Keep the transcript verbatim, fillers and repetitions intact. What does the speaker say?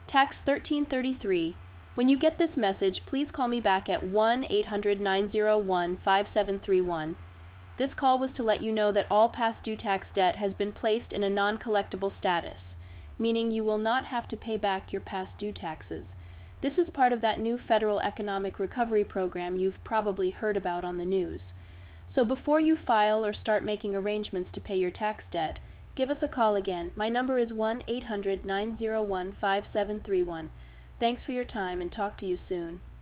Tax thirteen thirty-three. When you get this message, please call me back at one eight hundred nine zero one five seven three one. This call was to let you know that all past due tax debt has been placed in a non-collectible status, meaning you will not have to pay back your past due taxes. This is part of that new federal economic recovery program you've probably heard about on the news. So before you file or start making arrangements to pay your tax debt, give us a call again. My number is one eight hundred nine zero one five seven three one. Thanks for your time and talk to you soon.